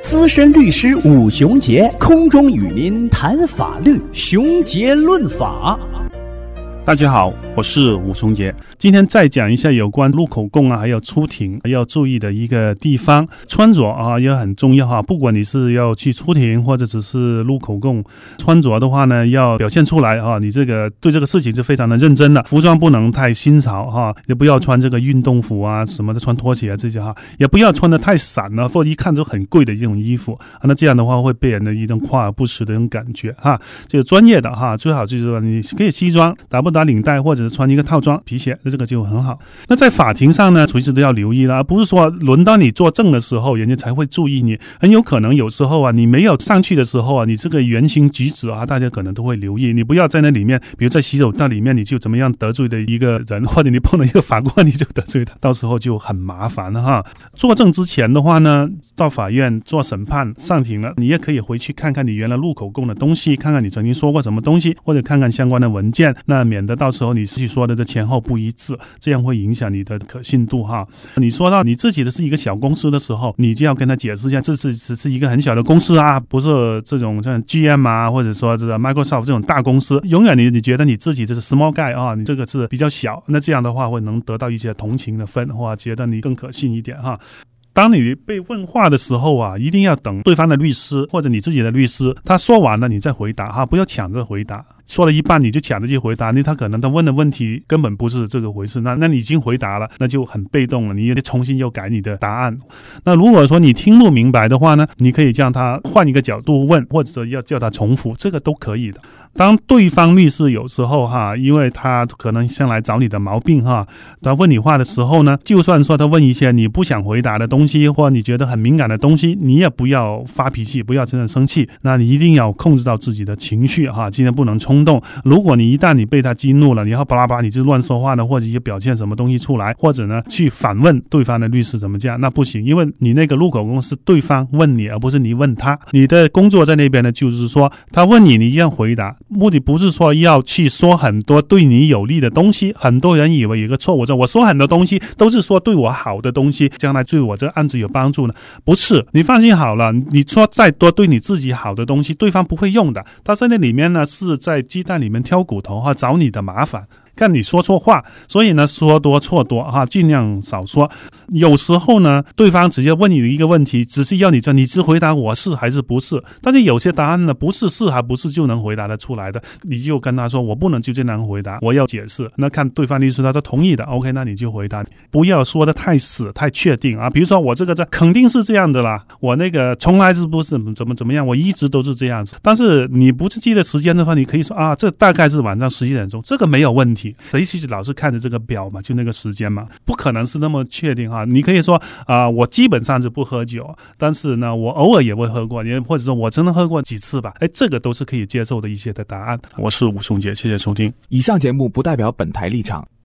资深律师武雄杰空中与您谈法律，雄杰论法。 大家好，我是武雄杰。今天再讲一下有关录口供还有出庭要注意的一个地方。穿着也很重要不管你是要去出庭或者只是录口供，穿着的话呢要表现出来你这个对这个事情是非常的认真的。服装不能太新潮也不要穿这个运动服什么的，穿拖鞋这些也不要穿得太散了，或者一看就很贵的这种衣服那这样的话会被人的一种夸而不实的这种感觉这个专业的最好就是说你可以西装打不打领带，或者是穿一个套装皮鞋，这个就很好。那在法庭上呢随时都要留意了，不是说轮到你作证的时候人家才会注意你，很有可能有时候你没有上去的时候你这个言行举止大家可能都会留意。你不要在那里面，比如在洗手间里面你就怎么样得罪的一个人，或者你碰到一个法官你就得罪他，到时候就很麻烦了作证之前的话呢，到法院做审判上庭了，你也可以回去看看你原来录口供的东西，看看你曾经说过什么东西，或者看看相关的文件，那免得到时候你去说的这前后不一致，这样会影响你的可信度你说到你自己的是一个小公司的时候，你就要跟他解释一下，这只是一个很小的公司不是这种像 GM 或者说这个 Microsoft 这种大公司。永远你觉得你自己这是 small guy 你这个是比较小，那这样的话会能得到一些同情的分，或者觉得你更可信一点当你被问话的时候一定要等对方的律师或者你自己的律师他说完了你再回答不要抢着回答，说了一半你就抢着去回答，他可能他问的问题根本不是这个回事，那你已经回答了，那就很被动了，你也得重新又改你的答案。那如果说你听不明白的话呢，你可以叫他换一个角度问，或者要叫他重复，这个都可以的。当对方律师有时候因为他可能先来找你的毛病他问你话的时候呢，就算说他问一些你不想回答的东西，或你觉得很敏感的东西，你也不要发脾气，不要真的生气，那你一定要控制到自己的情绪今天不能冲动。如果你一旦你被他激怒了，你要巴拉巴拉你就乱说话呢，或者也表现什么东西出来，或者呢去反问对方的律师怎么讲，那不行，因为你那个录口供是对方问你而不是你问他。你的工作在那边呢，就是说他问你一样回答，目的不是说要去说很多对你有利的东西。很多人以为有一个错误，我说很多东西都是说对我好的东西，将来对我这个案子有帮助呢，不是。你放心好了，你说再多对你自己好的东西对方不会用的，他在那里面呢是在鸡蛋里面挑骨头找你的麻烦，看你说错话，所以呢说多错多尽量少说。有时候呢对方直接问你一个问题，只是要你只回答我是还是不是，但是有些答案呢不是是还不是就能回答得出来的，你就跟他说我不能就这样回答，我要解释。那看对方律师他是同意的 OK， 那你就回答，不要说的太死太确定比如说我这肯定是这样的啦，我那个从来是不是怎么样，我一直都是这样子。但是你不是记得时间的话，你可以说这大概是晚上11点钟，这个没有问题。谁其实老是看着这个表嘛，就那个时间嘛，不可能是那么确定你可以说我基本上是不喝酒，但是呢我偶尔也会喝过，或者说我真的喝过几次吧，这个都是可以接受的一些的答案。我是吴松杰，谢谢收听。 以上节目不代表本台立场，